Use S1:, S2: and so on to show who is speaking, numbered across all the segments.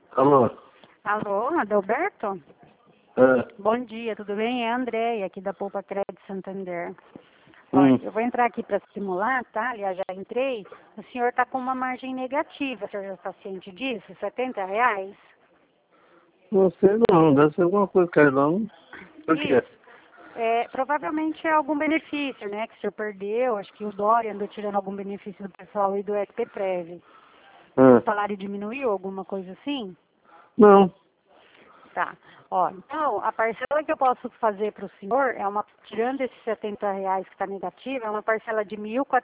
S1: Alô?
S2: Alô, Adalberto?
S1: É.
S2: Bom dia, tudo bem? É a Andréia, aqui da Poupa Crédito Santander.
S1: Hum.
S2: Olha, eu vou entrar aqui para simular, tá? Aliás, já entrei. O senhor está com uma margem negativa, o senhor já está ciente disso? R$ 70?
S1: Não sei não, deve ser alguma coisa que não. Por quê?
S2: Isso. Provavelmente é algum benefício, né? Que o senhor perdeu. Acho que o Dória andou tirando algum benefício do pessoal e do SPPrev. O
S1: Ah.
S2: salário diminuiu, alguma coisa assim?
S1: Não.
S2: Tá. Ó, então, a parcela que eu posso fazer para o senhor é tirando esses R$ 70 que está negativo, é uma parcela de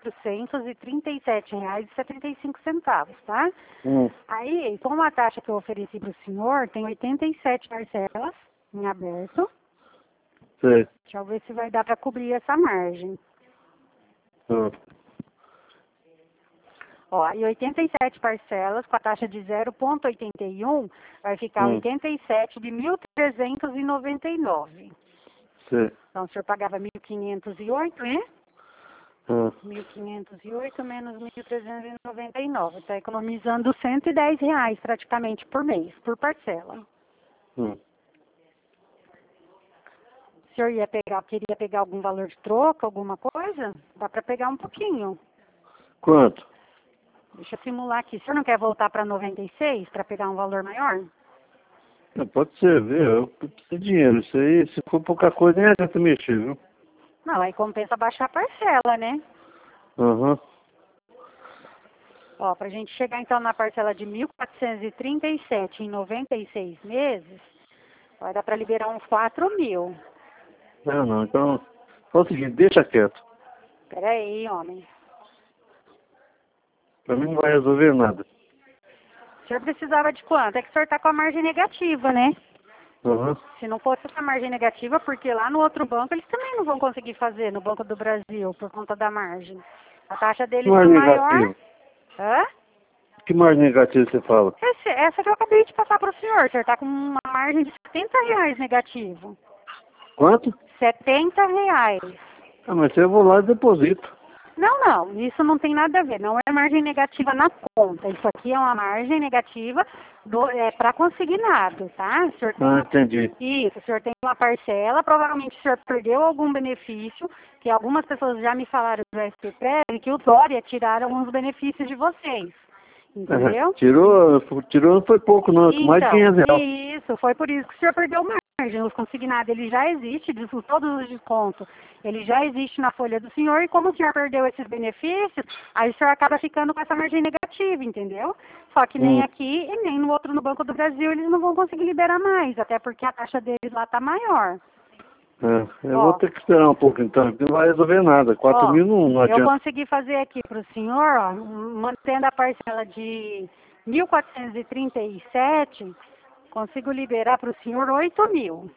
S2: R$ 1.437,75, tá?
S1: Hum.
S2: Aí, com a taxa que eu ofereci para o senhor, tem 87 parcelas em aberto.
S1: Sei.
S2: Deixa eu ver se vai dar para cobrir essa margem.
S1: Ah.
S2: Ó, e 87 parcelas com a taxa de 0,81 vai ficar 87 de 1.399.
S1: Sei.
S2: Então, o senhor pagava 1.508, né?
S1: Ah.
S2: 1.508 menos 1.399. Está economizando R$ 110 praticamente por mês, por parcela.
S1: Hum.
S2: O senhor queria pegar algum valor de troca, alguma coisa? Dá para pegar um pouquinho.
S1: Quanto?
S2: Deixa eu simular aqui. O senhor não quer voltar para 96 para pegar um valor maior?
S1: Não, pode ser, viu? Eu preciso de dinheiro. Isso aí, se for pouca coisa, nem adianta mexer, viu?
S2: Não, aí compensa baixar a parcela, né?
S1: Aham.
S2: Ó, para a gente chegar então na parcela de 1.437 em 96 meses, vai dar para liberar uns 4.000.
S1: Não, então, faz o seguinte, deixa quieto.
S2: Pera aí, homem.
S1: Pra mim não vai resolver nada.
S2: O senhor precisava de quanto? É que o senhor está com a margem negativa, né?
S1: Aham.
S2: Se não fosse essa margem negativa, porque lá no outro banco eles também não vão conseguir fazer, no Banco do Brasil, por conta da margem. A taxa
S1: Que
S2: deles é
S1: mais
S2: maior.
S1: negativo?
S2: Hã?
S1: Que mais negativo você fala?
S2: Essa que eu acabei de passar para o senhor. O senhor está com uma margem de R$ 70 negativo.
S1: Quanto?
S2: R$ 70.
S1: Ah, mas eu vou lá e deposito.
S2: Não, isso não tem nada a ver. Não é margem negativa na conta. Isso aqui é uma margem negativa para consignado, tá? O senhor tem
S1: Ah, entendi.
S2: isso, o senhor tem uma parcela, provavelmente o senhor perdeu algum benefício, que algumas pessoas já me falaram do SPPrev, que o Dória tiraram alguns benefícios de vocês. Entendeu?
S1: Tirou não foi pouco não, mais de
S2: Então,
S1: R$ 500.
S2: isso, foi por isso que o senhor perdeu margem. Os consignados, ele já existe, todos os descontos, ele já existe na folha do senhor, e como o senhor perdeu esses benefícios, aí o senhor acaba ficando com essa margem negativa, entendeu? Só que nem aqui e nem no outro, no Banco do Brasil, eles não vão conseguir liberar mais, até porque a taxa deles lá está maior.
S1: Eu vou ter que esperar um pouco então, porque não vai resolver nada. 4.000 não
S2: Eu
S1: adianta.
S2: consegui fazer aqui para o senhor, ó, mantendo a parcela de 1.437, consigo liberar para o senhor 8.000.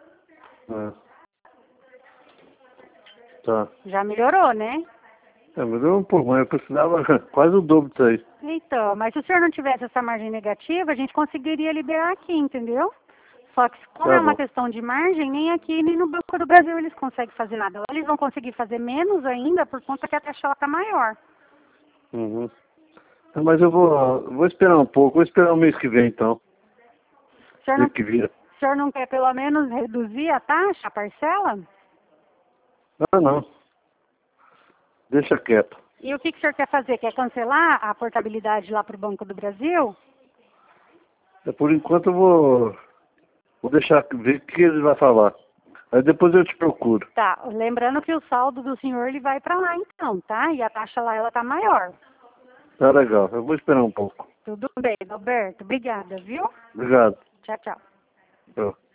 S1: Tá.
S2: Já melhorou, né?
S1: Mas um pouco, mas eu precisava quase o dobro disso aí.
S2: Então, mas se o senhor não tivesse essa margem negativa, a gente conseguiria liberar aqui, entendeu? Só que como
S1: Tá
S2: é uma
S1: bom.
S2: questão de margem, nem aqui nem no Banco do Brasil eles conseguem fazer nada. Lá eles vão conseguir fazer menos ainda por conta que a taxa está maior.
S1: Uhum. Mas eu vou esperar um pouco, vou esperar o mês que vem então.
S2: O senhor
S1: Ver que vira.
S2: o senhor não quer pelo menos reduzir a taxa, a parcela?
S1: Ah, não. Deixa quieto.
S2: E o que o senhor quer fazer? Quer cancelar a portabilidade lá para o Banco do Brasil?
S1: Por enquanto eu vou deixar ver o que ele vai falar. Aí depois eu te procuro.
S2: Tá, lembrando que o saldo do senhor ele vai para lá então, tá? E a taxa lá ela tá maior.
S1: Tá legal, eu vou esperar um pouco.
S2: Tudo bem, Roberto. Obrigada, viu?
S1: Obrigado.
S2: Tchau, tchau.
S1: Tchau.